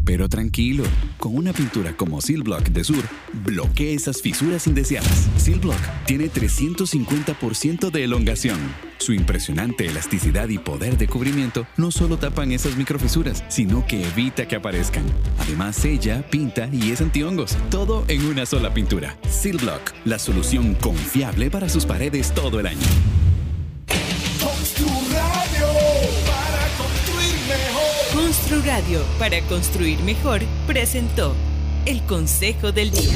Pero tranquilo, con una pintura como Silblock de Sur, bloquea esas fisuras indeseadas. Silblock tiene 350% de elongación. Su impresionante elasticidad y poder de cubrimiento no solo tapan esas microfisuras, sino que evita que aparezcan. Además, sella, pinta y es antihongos. Todo en una sola pintura. Silblock, la solución confiable para sus paredes todo el año. Constru Radio, para construir mejor, presentó el Consejo del Día.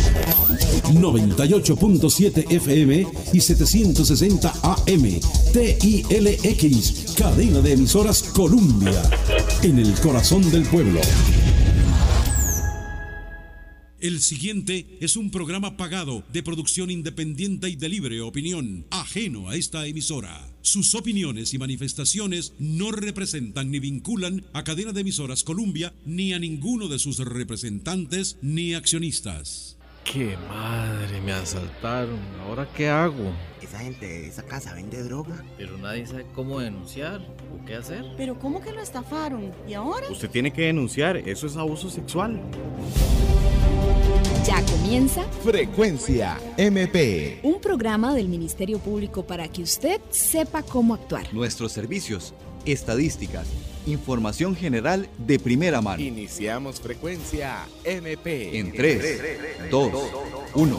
98.7 FM y 760 AM. TILX, cadena de emisoras Columbia. En el corazón del pueblo. El siguiente es un programa pagado de producción independiente y de libre opinión, ajeno a esta emisora. Sus opiniones y manifestaciones no representan ni vinculan a Cadena de Emisoras Columbia ni a ninguno de sus representantes ni accionistas. ¡Qué madre! Me asaltaron. ¿Ahora qué hago? Esa gente de esa casa vende droga. Pero nadie sabe cómo denunciar o qué hacer. ¿Pero cómo que lo estafaron? ¿Y ahora? Usted tiene que denunciar, eso es abuso sexual. Ya comienza Frecuencia MP, un programa del Ministerio Público para que usted sepa cómo actuar. Nuestros servicios, estadísticas, información general de primera mano. Iniciamos Frecuencia MP. En 3, 2, 1.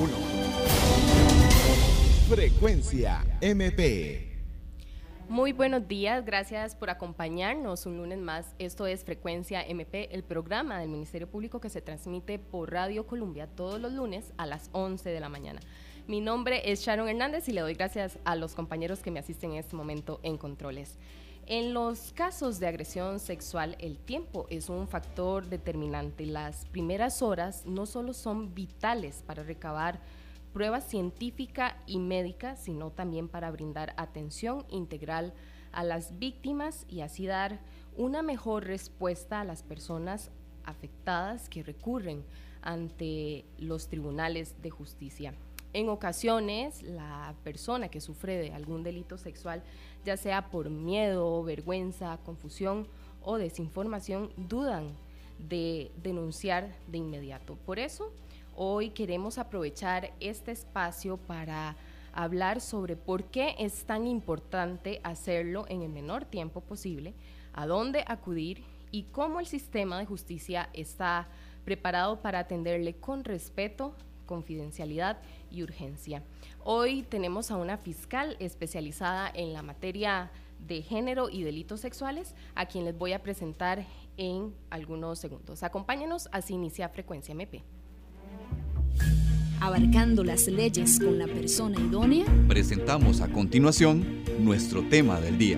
Frecuencia MP. Muy buenos días, gracias por acompañarnos un lunes más. Esto es Frecuencia MP, el programa del Ministerio Público que se transmite por Radio Columbia todos los lunes a las 11 de la mañana. Mi nombre es Sharon Hernández y le doy gracias a los compañeros que me asisten en este momento en controles. En los casos de agresión sexual, el tiempo es un factor determinante. Las primeras horas no solo son vitales para recabar prueba científica y médica, sino también para brindar atención integral a las víctimas y así dar una mejor respuesta a las personas afectadas que recurren ante los tribunales de justicia. En ocasiones, la persona que sufre de algún delito sexual, ya sea por miedo, vergüenza, confusión o desinformación, dudan de denunciar de inmediato. Por eso, hoy queremos aprovechar este espacio para hablar sobre por qué es tan importante hacerlo en el menor tiempo posible, a dónde acudir y cómo el sistema de justicia está preparado para atenderle con respeto, confidencialidad y urgencia. Hoy tenemos a una fiscal especializada en la materia de género y delitos sexuales, a quien les voy a presentar en algunos segundos. Acompáñenos, así inicia Frecuencia MP. Abarcando las leyes con la persona idónea. Presentamos a continuación nuestro tema del día.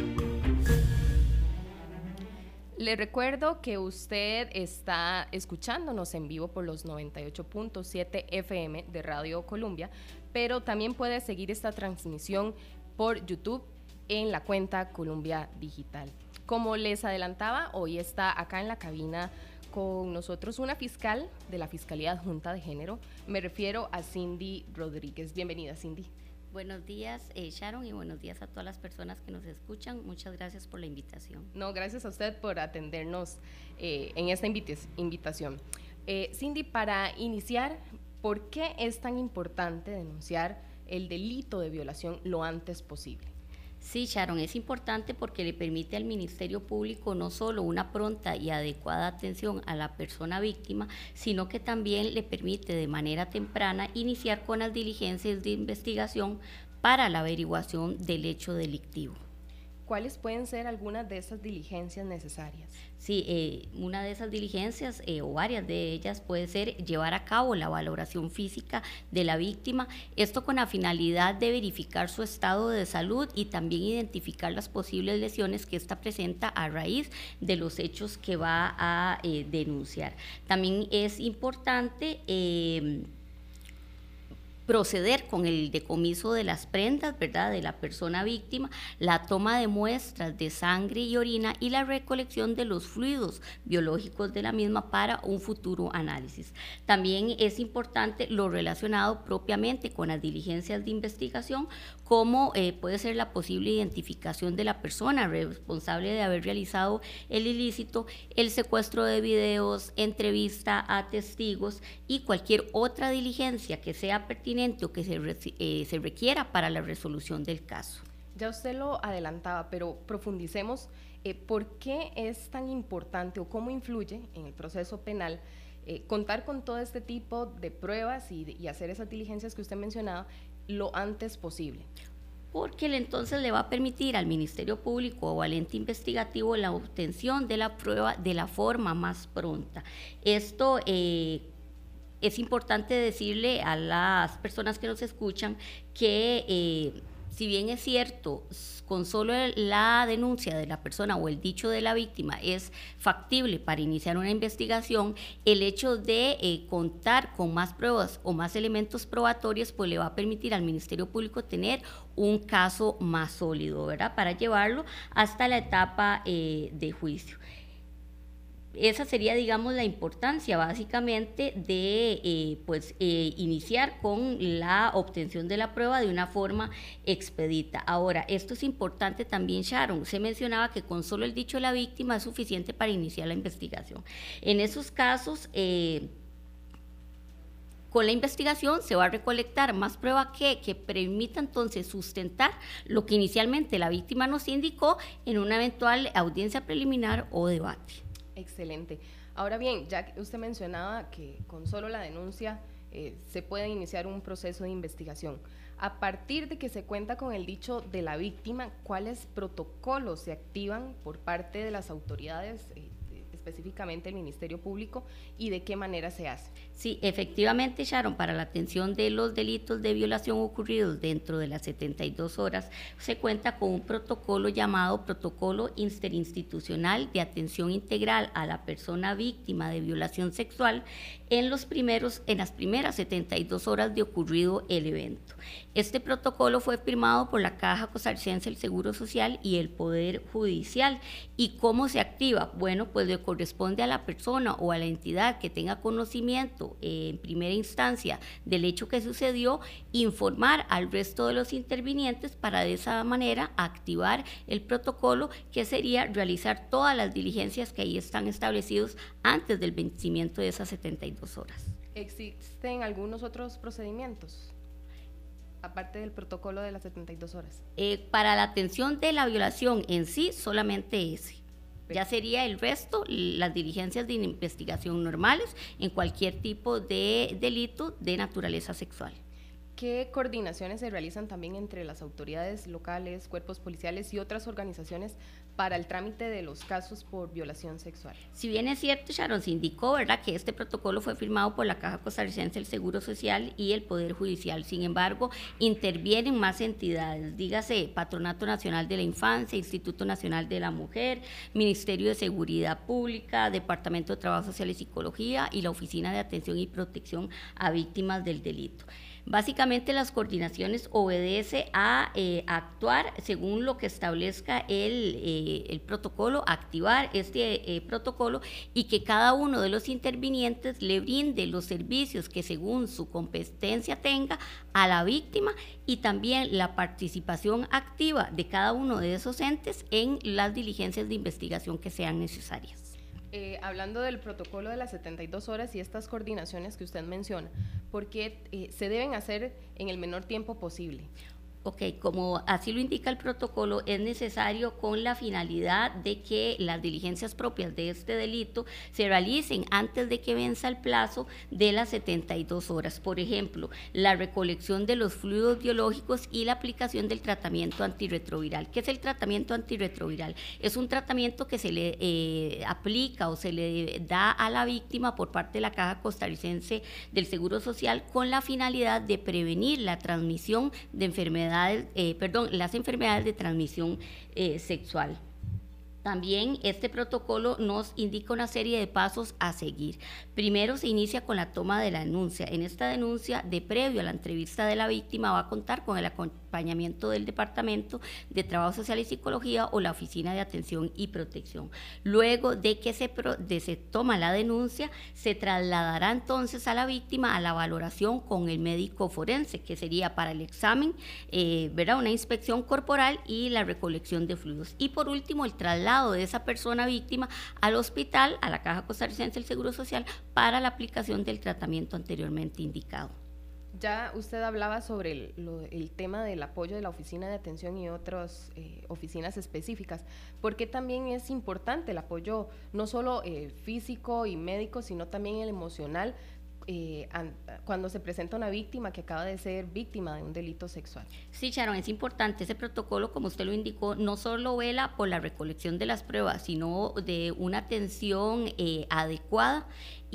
Le recuerdo que usted está escuchándonos en vivo por los 98.7 FM de Radio Columbia, pero también puede seguir esta transmisión por YouTube en la cuenta Columbia Digital. Como les adelantaba, hoy está acá en la cabina con nosotros una fiscal de la Fiscalía Adjunta de Género. Me refiero a Cindy Rodríguez. Bienvenida, Cindy. Buenos días, Sharon, y buenos días a todas las personas que nos escuchan. Muchas gracias por la invitación. No, gracias a usted por atendernos en esta invitación. Cindy, para iniciar, ¿por qué es tan importante denunciar el delito de violación lo antes posible? Sí, Sharon, es importante porque le permite al Ministerio Público no solo una pronta y adecuada atención a la persona víctima, sino que también le permite de manera temprana iniciar con las diligencias de investigación para la averiguación del hecho delictivo. ¿Cuáles pueden ser algunas de esas diligencias necesarias? Sí, una de esas diligencias o varias de ellas puede ser llevar a cabo la valoración física de la víctima, esto con la finalidad de verificar su estado de salud y también identificar las posibles lesiones que ésta presenta a raíz de los hechos que va a denunciar. También es importante proceder con el decomiso de las prendas, ¿verdad?, de la persona víctima, la toma de muestras de sangre y orina y la recolección de los fluidos biológicos de la misma para un futuro análisis. También es importante lo relacionado propiamente con las diligencias de investigación, como puede ser la posible identificación de la persona responsable de haber realizado el ilícito, el secuestro de videos, entrevista a testigos y cualquier otra diligencia que sea pertinente o que se requiera para la resolución del caso. Ya usted lo adelantaba, pero profundicemos. ¿Por qué es tan importante o cómo influye en el proceso penal contar con todo este tipo de pruebas y hacer esas diligencias que usted mencionaba lo antes posible? Porque entonces le va a permitir al Ministerio Público o al ente investigativo la obtención de la prueba de la forma más pronta. Esto es importante decirle a las personas que nos escuchan que si bien es cierto, con solo la denuncia de la persona o el dicho de la víctima es factible para iniciar una investigación, el hecho de contar con más pruebas o más elementos probatorios pues le va a permitir al Ministerio Público tener un caso más sólido, ¿verdad?, para llevarlo hasta la etapa de juicio. Esa sería, digamos, la importancia básicamente de iniciar con la obtención de la prueba de una forma expedita. Ahora, esto es importante también, Sharon. Se mencionaba que con solo el dicho de la víctima es suficiente para iniciar la investigación. En esos casos, con la investigación se va a recolectar más prueba que permita entonces sustentar lo que inicialmente la víctima nos indicó en una eventual audiencia preliminar o debate. Excelente. Ahora bien, ya que usted mencionaba que con solo la denuncia se puede iniciar un proceso de investigación. A partir de que se cuenta con el dicho de la víctima, ¿cuáles protocolos se activan por parte de las autoridades, específicamente el Ministerio Público, y de qué manera se hace? Sí, efectivamente, Sharon, para la atención de los delitos de violación ocurridos dentro de las 72 horas, se cuenta con un protocolo llamado Protocolo Interinstitucional de Atención Integral a la Persona Víctima de Violación Sexual en las primeras 72 horas de ocurrido el evento. Este protocolo fue firmado por la Caja Costarricense del Seguro Social y el Poder Judicial. ¿Y cómo se activa? Bueno, pues le corresponde a la persona o a la entidad que tenga conocimiento en primera instancia del hecho que sucedió, informar al resto de los intervinientes para de esa manera activar el protocolo, que sería realizar todas las diligencias que ahí están establecidos antes del vencimiento de esas 72 horas. ¿Existen algunos otros procedimientos aparte del protocolo de las 72 horas? Para la atención de la violación en sí, solamente ese. Ya sería el resto, las diligencias de investigación normales en cualquier tipo de delito de naturaleza sexual. ¿Qué coordinaciones se realizan también entre las autoridades locales, cuerpos policiales y otras organizaciones para el trámite de los casos por violación sexual? Si bien es cierto, Sharon, se indicó, ¿verdad?, que este protocolo fue firmado por la Caja Costarricense del Seguro Social y el Poder Judicial. Sin embargo, intervienen más entidades, dígase Patronato Nacional de la Infancia, Instituto Nacional de la Mujer, Ministerio de Seguridad Pública, Departamento de Trabajo Social y Psicología y la Oficina de Atención y Protección a Víctimas del Delito. Básicamente las coordinaciones obedece a actuar según lo que establezca el protocolo, activar este protocolo y que cada uno de los intervinientes le brinde los servicios que según su competencia tenga a la víctima, y también la participación activa de cada uno de esos entes en las diligencias de investigación que sean necesarias. Hablando del protocolo de las 72 horas y estas coordinaciones que usted menciona, ¿por qué se deben hacer en el menor tiempo posible? Ok, como así lo indica el protocolo, es necesario con la finalidad de que las diligencias propias de este delito se realicen antes de que venza el plazo de las 72 horas. Por ejemplo, la recolección de los fluidos biológicos y la aplicación del tratamiento antirretroviral. ¿Qué es el tratamiento antirretroviral? Es un tratamiento que se le aplica o se le da a la víctima por parte de la Caja Costarricense del Seguro Social con la finalidad de prevenir la transmisión de las enfermedades de transmisión sexual. También este protocolo nos indica una serie de pasos a seguir. Primero se inicia con la toma de la denuncia. En esta denuncia, de previo a la entrevista de la víctima, va a contar con el acompañamiento del Departamento de Trabajo Social y Psicología o la Oficina de Atención y Protección. Luego de que se toma la denuncia, se trasladará entonces a la víctima a la valoración con el médico forense, que sería para el examen, una inspección corporal y la recolección de fluidos. Y por último, el traslado de esa persona víctima al hospital, a la Caja Costarricense del Seguro Social, para la aplicación del tratamiento anteriormente indicado. Ya usted hablaba sobre el tema del apoyo de la Oficina de Atención y otras oficinas específicas, porque también es importante el apoyo no solo físico y médico, sino también el emocional, cuando se presenta una víctima que acaba de ser víctima de un delito sexual. Sí, Sharon, es importante. Ese protocolo, como usted lo indicó, no solo vela por la recolección de las pruebas, sino de una atención adecuada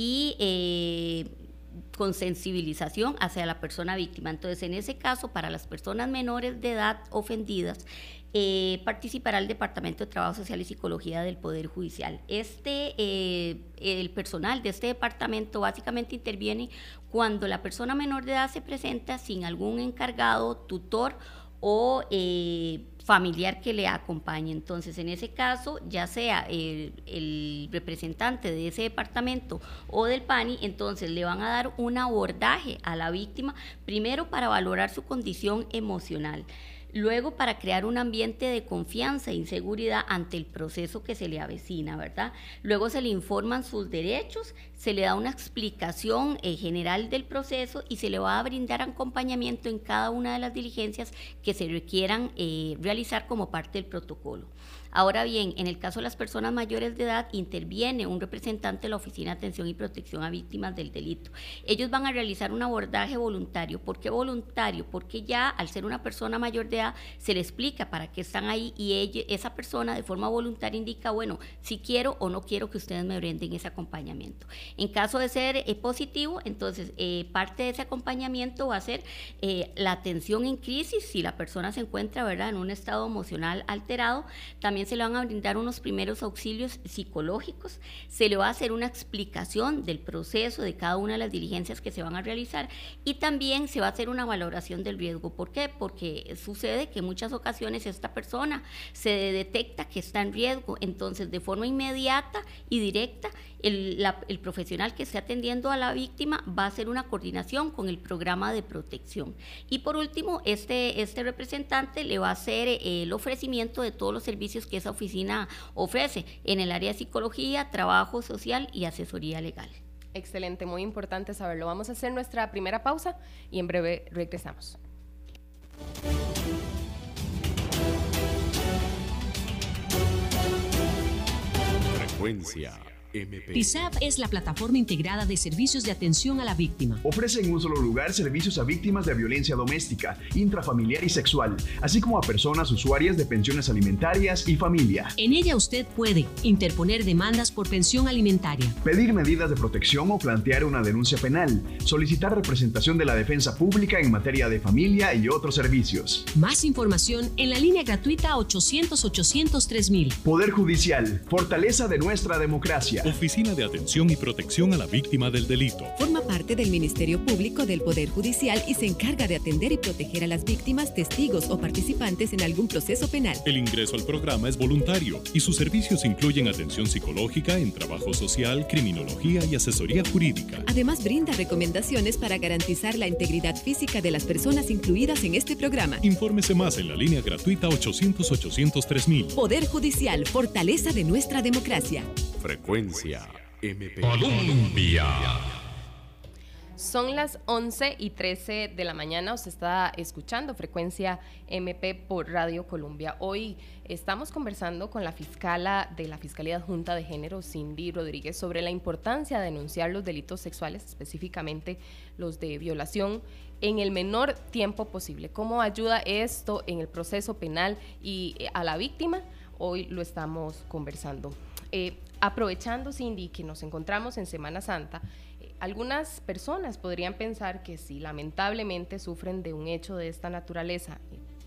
y con sensibilización hacia la persona víctima. Entonces, en ese caso, para las personas menores de edad ofendidas, participará el Departamento de Trabajo Social y Psicología del Poder Judicial. El personal de este departamento básicamente interviene cuando la persona menor de edad se presenta sin algún encargado, tutor o familiar que le acompañe. Entonces, en ese caso, ya sea el representante de ese departamento o del PANI, entonces le van a dar un abordaje a la víctima, primero para valorar su condición emocional, luego para crear un ambiente de confianza e seguridad ante el proceso que se le avecina, ¿verdad? Luego se le informan sus derechos, se le da una explicación general del proceso y se le va a brindar acompañamiento en cada una de las diligencias que se requieran realizar como parte del protocolo. Ahora bien, en el caso de las personas mayores de edad, interviene un representante de la Oficina de Atención y Protección a Víctimas del Delito. Ellos van a realizar un abordaje voluntario. ¿Por qué voluntario? Porque ya al ser una persona mayor de edad se le explica para qué están ahí y esa persona de forma voluntaria indica, bueno, si quiero o no quiero que ustedes me brinden ese acompañamiento. En caso de ser positivo, entonces parte de ese acompañamiento va a ser la atención en crisis, si la persona se encuentra, ¿verdad?, en un estado emocional alterado. También se le van a brindar unos primeros auxilios psicológicos, se le va a hacer una explicación del proceso de cada una de las diligencias que se van a realizar y también se va a hacer una valoración del riesgo. ¿Por qué? Porque sucede que en muchas ocasiones esta persona se detecta que está en riesgo, entonces de forma inmediata y directa el profesional que esté atendiendo a la víctima va a hacer una coordinación con el programa de protección. Y por último, este representante le va a hacer el ofrecimiento de todos los servicios que esa oficina ofrece en el área de psicología, trabajo social y asesoría legal. Excelente, muy importante saberlo. Vamos a hacer nuestra primera pausa y en breve regresamos. Frecuencia MP. TISAP es la plataforma integrada de servicios de atención a la víctima. Ofrece en un solo lugar servicios a víctimas de violencia doméstica, intrafamiliar y sexual, así como a personas usuarias de pensiones alimentarias y familia. En ella usted puede interponer demandas por pensión alimentaria, pedir medidas de protección o plantear una denuncia penal, solicitar representación de la defensa pública en materia de familia y otros servicios. Más información en la línea gratuita 800-800-3000. Poder Judicial, fortaleza de nuestra democracia. Oficina de Atención y Protección a la Víctima del Delito. Forma parte del Ministerio Público del Poder Judicial y se encarga de atender y proteger a las víctimas, testigos o participantes en algún proceso penal. El ingreso al programa es voluntario y sus servicios incluyen atención psicológica en trabajo social, criminología y asesoría jurídica. Además, brinda recomendaciones para garantizar la integridad física de las personas incluidas en este programa. Infórmese más en la línea gratuita 800-800-3000. Poder Judicial, fortaleza de nuestra democracia. Frecuencia MP. Colombia. Son las 11:13 de la mañana, usted está escuchando Frecuencia MP por Radio Colombia. Hoy estamos conversando con la fiscala de la Fiscalía Adjunta de Género, Cindy Rodríguez, sobre la importancia de denunciar los delitos sexuales, específicamente los de violación, en el menor tiempo posible. ¿Cómo ayuda esto en el proceso penal y a la víctima? Hoy lo estamos conversando. Aprovechando, Cindy, que nos encontramos en Semana Santa, algunas personas podrían pensar que si lamentablemente sufren de un hecho de esta naturaleza,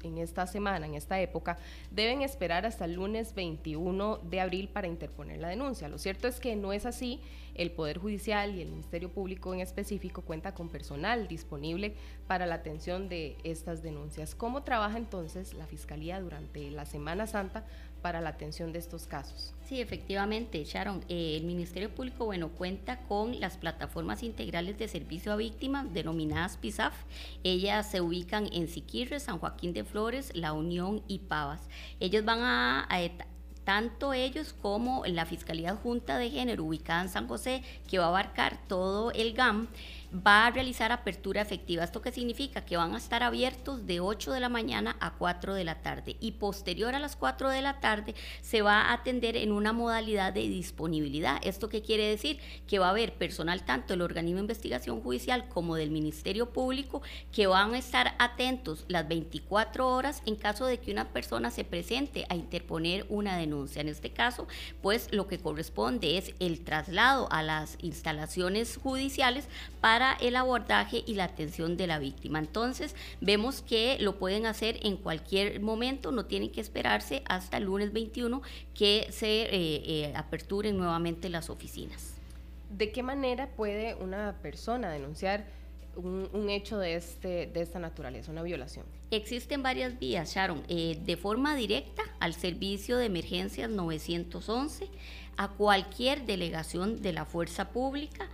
en esta semana, en esta época, deben esperar hasta el lunes 21 de abril para interponer la denuncia. Lo cierto es que no es así. El Poder Judicial y el Ministerio Público en específico cuenta con personal disponible para la atención de estas denuncias. ¿Cómo trabaja entonces la Fiscalía durante la Semana Santa para la atención de estos casos? Sí, efectivamente, Sharon, el Ministerio Público, cuenta con las plataformas integrales de servicio a víctimas denominadas PISAF. Ellas se ubican en Siquirres, San Joaquín de Flores, La Unión y Pavas. Ellos van tanto ellos como la Fiscalía Adjunta de Género ubicada en San José, que va a abarcar todo el GAM, va a realizar apertura efectiva. ¿Esto qué significa? Que van a estar abiertos de 8 de la mañana a 4 de la tarde y posterior a las 4 de la tarde se va a atender en una modalidad de disponibilidad. ¿Esto qué quiere decir? Que va a haber personal tanto del organismo de investigación judicial como del Ministerio Público que van a estar atentos las 24 horas en caso de que una persona se presente a interponer una denuncia. En este caso, pues lo que corresponde es el traslado a las instalaciones judiciales para el abordaje y la atención de la víctima. Entonces, vemos que lo pueden hacer en cualquier momento, no tienen que esperarse hasta el lunes 21 que se aperturen nuevamente las oficinas. ¿De qué manera puede una persona denunciar un hecho de esta naturaleza, una violación? Existen varias vías, Sharon, de forma directa al servicio de emergencias 911, a cualquier delegación de la fuerza pública,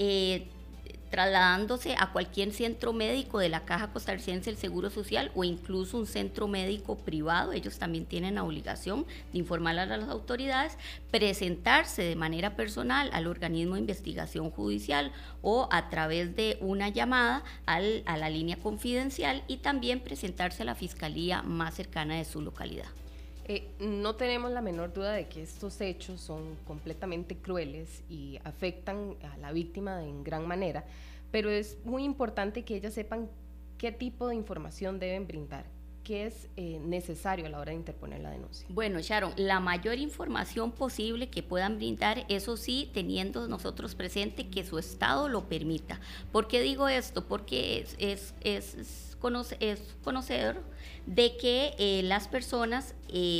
trasladándose a cualquier centro médico de la Caja Costarricense del Seguro Social o incluso un centro médico privado. Ellos también tienen la obligación de informar a las autoridades, presentarse de manera personal al organismo de investigación judicial o a través de una llamada a la línea confidencial y también presentarse a la fiscalía más cercana de su localidad. No tenemos la menor duda de que estos hechos son completamente crueles y afectan a la víctima en gran manera, pero es muy importante que ellas sepan qué tipo de información deben brindar, qué es necesario a la hora de interponer la denuncia. Bueno, Sharon, la mayor información posible que puedan brindar, eso sí, teniendo nosotros presente que su estado lo permita. ¿Por qué digo esto? Porque es conocedor de que las personas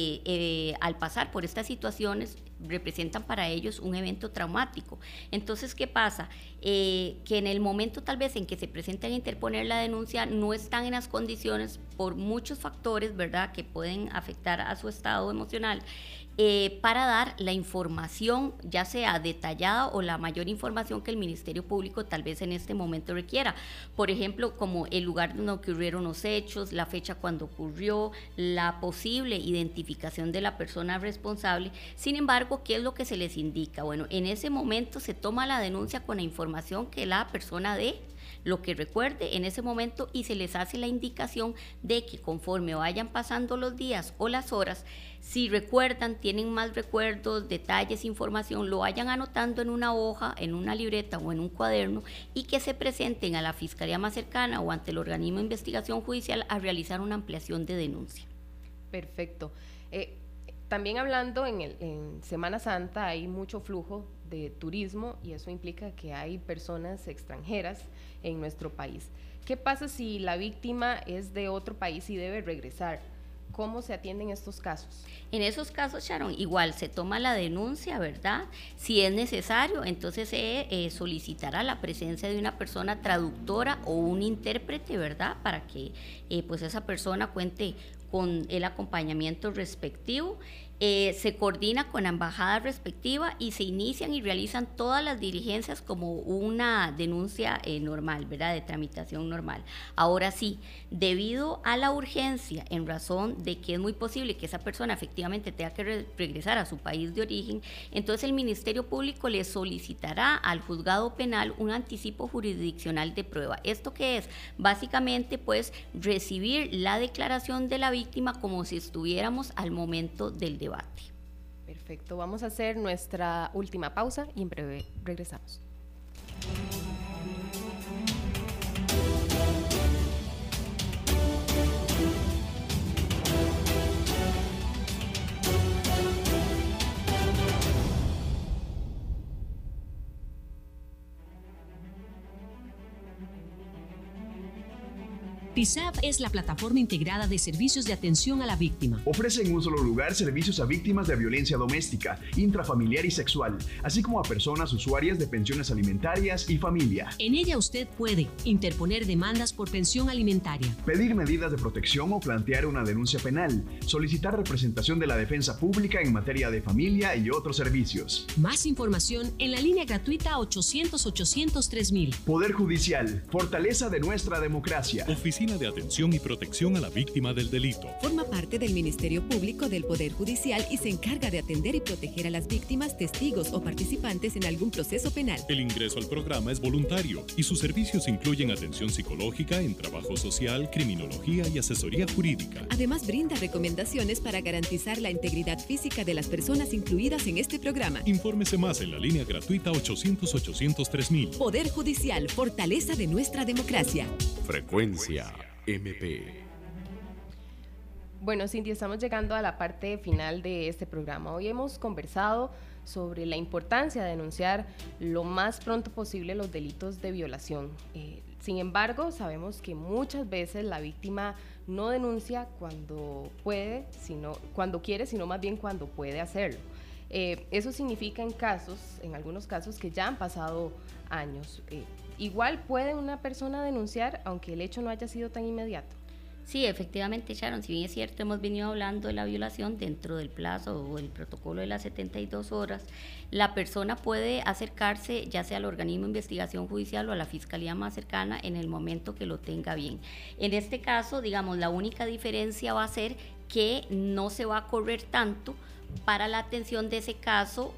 al pasar por estas situaciones representan para ellos un evento traumático. Entonces, ¿qué pasa? Que en el momento tal vez en que se presentan a interponer la denuncia no están en las condiciones por muchos factores, ¿verdad?, que pueden afectar a su estado emocional, para dar la información, ya sea detallada o la mayor información que el Ministerio Público tal vez en este momento requiera. Por ejemplo, como el lugar donde ocurrieron los hechos, la fecha cuando ocurrió, la posible identificación de la persona responsable. Sin embargo, ¿qué es lo que se les indica? Bueno, en ese momento se toma la denuncia con la información que la persona dé, lo que recuerde en ese momento, y se les hace la indicación de que conforme vayan pasando los días o las horas, si recuerdan, tienen más recuerdos, detalles, información, lo vayan anotando en una hoja, en una libreta o en un cuaderno y que se presenten a la fiscalía más cercana o ante el organismo de investigación judicial a realizar una ampliación de denuncia. Perfecto. También hablando en Semana Santa hay mucho flujo de turismo y eso implica que hay personas extranjeras en nuestro país. ¿Qué pasa si la víctima es de otro país y debe regresar? ¿Cómo se atienden estos casos? En esos casos, Sharon, igual se toma la denuncia, ¿verdad? Si es necesario, entonces se solicitará la presencia de una persona traductora o un intérprete, ¿verdad? Para que pues esa persona cuente con el acompañamiento respectivo. Se coordina con la embajada respectiva y se inician y realizan todas las diligencias como una denuncia normal, ¿verdad?, de tramitación normal. Ahora sí, debido a la urgencia, en razón de que es muy posible que esa persona efectivamente tenga que regresar a su país de origen, entonces el Ministerio Público le solicitará al juzgado penal un anticipo jurisdiccional de prueba. ¿Esto qué es? Básicamente, pues, recibir la declaración de la víctima como si estuviéramos al momento del debate. Perfecto, vamos a hacer nuestra última pausa y en breve regresamos. TISAV es la plataforma integrada de servicios de atención a la víctima. Ofrece en un solo lugar servicios a víctimas de violencia doméstica, intrafamiliar y sexual, así como a personas usuarias de pensiones alimentarias y familia. En ella usted puede interponer demandas por pensión alimentaria, pedir medidas de protección o plantear una denuncia penal, solicitar representación de la defensa pública en materia de familia y otros servicios. Más información en la línea gratuita 800-800-3000. Poder Judicial, fortaleza de nuestra democracia. Oficina de Atención y Protección a la Víctima del Delito. Forma parte del Ministerio Público del Poder Judicial y se encarga de atender y proteger a las víctimas, testigos o participantes en algún proceso penal. El ingreso al programa es voluntario y sus servicios incluyen atención psicológica en trabajo social, criminología y asesoría jurídica. Además, brinda recomendaciones para garantizar la integridad física de las personas incluidas en este programa. Infórmese más en la línea gratuita 800-800-3000. Poder Judicial, fortaleza de nuestra democracia. Frecuencia MP. Bueno, Cindy, estamos llegando a la parte final de este programa. Hoy hemos conversado sobre la importancia de denunciar lo más pronto posible los delitos de violación. Sin embargo, sabemos que muchas veces la víctima no denuncia cuando puede, cuando quiere, sino más bien cuando puede hacerlo. Eso significa en algunos casos que ya han pasado años. Igual puede una persona denunciar aunque el hecho no haya sido tan inmediato. Sí, efectivamente, Sharon, si bien es cierto, hemos venido hablando de la violación dentro del plazo o el protocolo de las 72 horas, la persona puede acercarse ya sea al organismo de investigación judicial o a la fiscalía más cercana en el momento que lo tenga bien. En este caso, digamos, la única diferencia va a ser que no se va a correr tanto para la atención de ese caso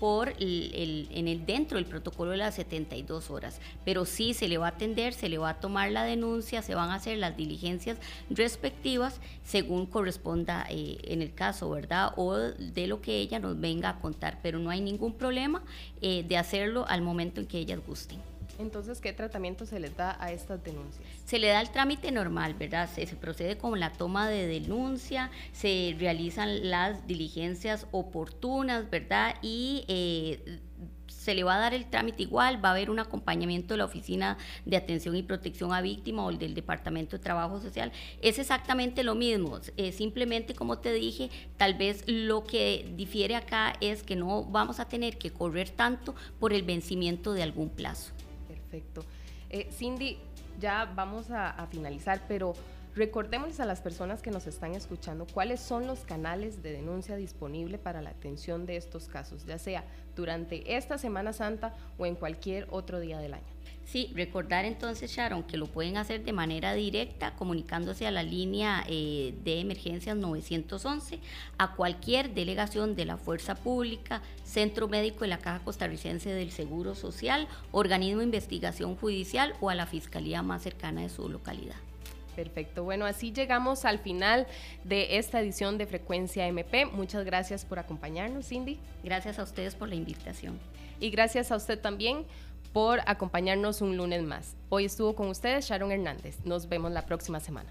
dentro del protocolo de las 72 horas, pero sí se le va a atender, se le va a tomar la denuncia, se van a hacer las diligencias respectivas según corresponda en el caso, ¿verdad? O de lo que ella nos venga a contar, pero no hay ningún problema de hacerlo al momento en que ellas gusten. Entonces, ¿qué tratamiento se les da a estas denuncias? Se le da el trámite normal, ¿verdad? Se procede con la toma de denuncia, se realizan las diligencias oportunas, ¿verdad? Y se le va a dar el trámite igual, va a haber un acompañamiento de la Oficina de Atención y Protección a Víctima o el del Departamento de Trabajo Social. Es exactamente lo mismo, simplemente como te dije, tal vez lo que difiere acá es que no vamos a tener que correr tanto por el vencimiento de algún plazo. Perfecto. Cindy, ya vamos a finalizar, pero recordémosles a las personas que nos están escuchando cuáles son los canales de denuncia disponibles para la atención de estos casos, ya sea durante esta Semana Santa o en cualquier otro día del año. Sí, recordar entonces, Sharon, que lo pueden hacer de manera directa comunicándose a la línea de emergencias 911, a cualquier delegación de la Fuerza Pública, Centro Médico de la Caja Costarricense del Seguro Social, organismo de investigación judicial o a la fiscalía más cercana de su localidad. Perfecto, bueno, así llegamos al final de esta edición de Frecuencia MP. Muchas gracias por acompañarnos, Cindy. Gracias a ustedes por la invitación. Y gracias a usted también por acompañarnos un lunes más. Hoy estuvo con ustedes Sharon Hernández. Nos vemos la próxima semana.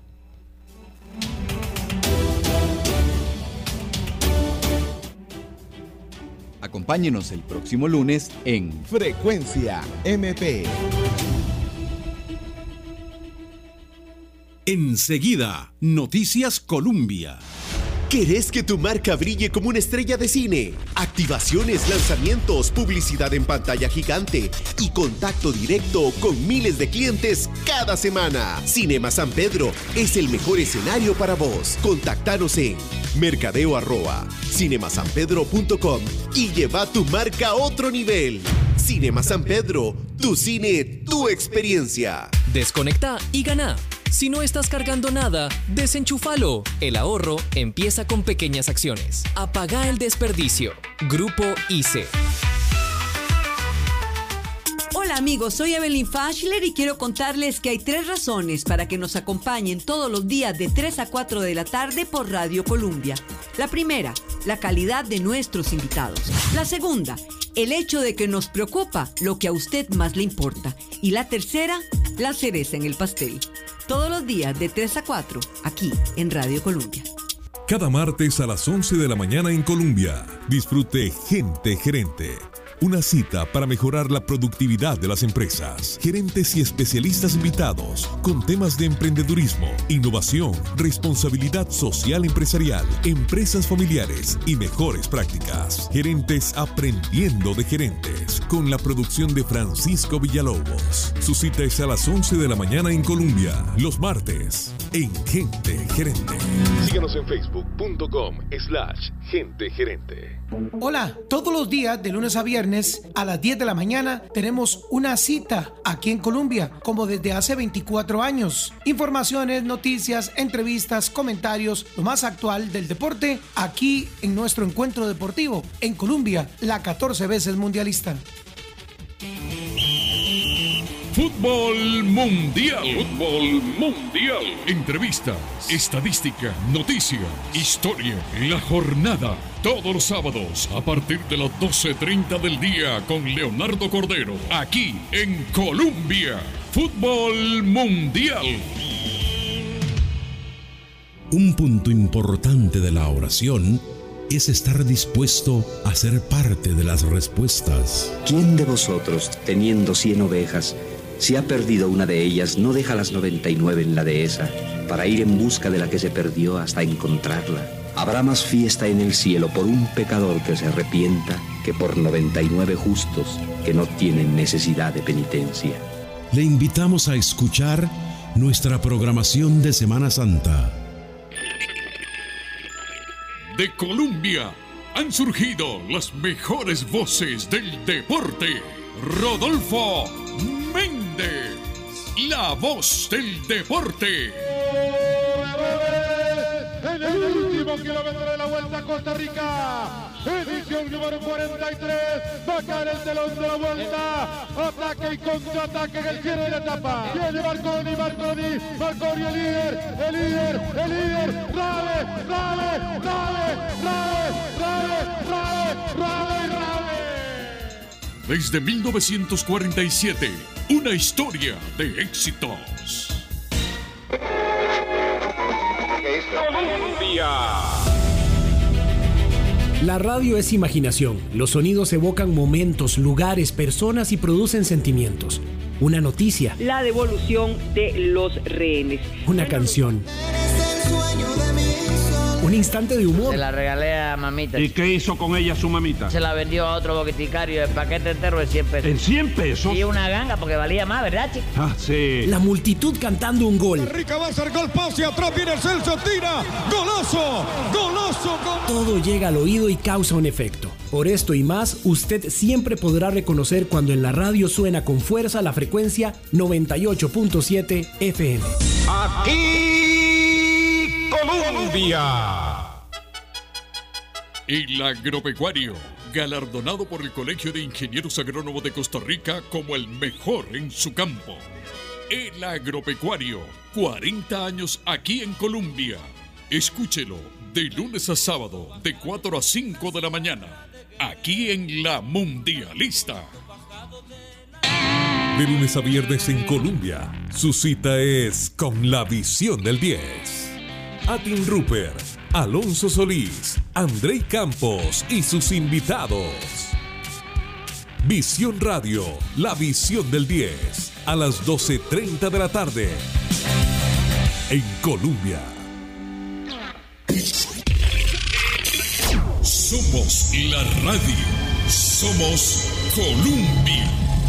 Acompáñenos el próximo lunes en Frecuencia MP. Enseguida, Noticias Colombia. ¿Querés que tu marca brille como una estrella de cine? Activaciones, lanzamientos, publicidad en pantalla gigante y contacto directo con miles de clientes cada semana. Cinema San Pedro es el mejor escenario para vos. Contáctanos en mercadeo@cinemasanpedro.com y lleva tu marca a otro nivel. Cinema San Pedro, tu cine, tu experiencia. Desconecta y gana. Si no estás cargando nada, desenchúfalo. El ahorro empieza con pequeñas acciones. Apaga el desperdicio. Grupo ICE. Hola amigos, soy Evelyn Fashler y quiero contarles que hay 3 razones para que nos acompañen todos los días de 3 a 4 de la tarde por Radio Colombia. La primera, la calidad de nuestros invitados. La segunda, el hecho de que nos preocupa lo que a usted más le importa. Y la tercera, la cereza en el pastel. Todos los días de 3 a 4, aquí en Radio Colombia. Cada martes a las 11 de la mañana en Colombia. Disfrute Gente Gerente. Una cita para mejorar la productividad de las empresas. Gerentes y especialistas invitados con temas de emprendedurismo, innovación, responsabilidad social empresarial, empresas familiares y mejores prácticas. Gerentes aprendiendo de gerentes con la producción de Francisco Villalobos. Su cita es a las 11 de la mañana en Colombia, los martes en Gente Gerente. Síguenos en facebook.com/gentegerente. Hola, todos los días de lunes a viernes a las 10 de la mañana tenemos una cita aquí en Colombia, como desde hace 24 años. Informaciones, noticias, entrevistas, comentarios, lo más actual del deporte aquí en nuestro encuentro deportivo en Colombia, la 14 veces mundialista. Fútbol Mundial. Fútbol Mundial. Entrevistas, estadística, noticias, historia. La jornada. Todos los sábados a partir de las 12:30 del día con Leonardo Cordero. Aquí en Colombia. Fútbol Mundial. Un punto importante de la oración es estar dispuesto a ser parte de las respuestas. ¿Quién de vosotros, teniendo 100 ovejas, si ha perdido una de ellas, no deja las 99 en la dehesa para ir en busca de la que se perdió hasta encontrarla? Habrá más fiesta en el cielo por un pecador que se arrepienta que por 99 justos que no tienen necesidad de penitencia. Le invitamos a escuchar nuestra programación de Semana Santa. De Colombia han surgido las mejores voces del deporte. Rodolfo Méndez, la voz del deporte. En el último kilómetro de la Vuelta a Costa Rica, edición número 43, va a caer el telón de la Vuelta, ataque y contraataque en el cierre de la etapa. Viene Marconi, el líder, Rabe. Desde 1947, una historia de éxitos. Colombia. La radio es imaginación. Los sonidos evocan momentos, lugares, personas y producen sentimientos. Una noticia. La devolución de los rehenes. Una canción. Un instante de humor. Se la regalé a mamita. ¿Y qué hizo con ella su mamita? Se la vendió a otro boqueticario, el paquete entero de 100 pesos. ¿En 100 pesos? Y una ganga porque valía más, ¿verdad, chico? Ah, sí. La multitud cantando un gol. Rica va a hacer gol, pase atrás, viene el Celso, tira. ¡Golazo! Todo llega al oído y causa un efecto. Por esto y más, usted siempre podrá reconocer cuando en la radio suena con fuerza la frecuencia 98.7 FM. Aquí Colombia. El agropecuario, galardonado por el Colegio de Ingenieros Agrónomos de Costa Rica como el mejor en su campo. El agropecuario, 40 años aquí en Colombia. Escúchelo de lunes a sábado, de 4 a 5 de la mañana, aquí en La Mundialista. De lunes a viernes en Colombia, su cita es con la visión del 10. Atin Rupert, Alonso Solís, Andrei Campos y sus invitados. Visión Radio, la visión del 10, a las 12:30 de la tarde. En Colombia. Somos la radio. Somos Colombia.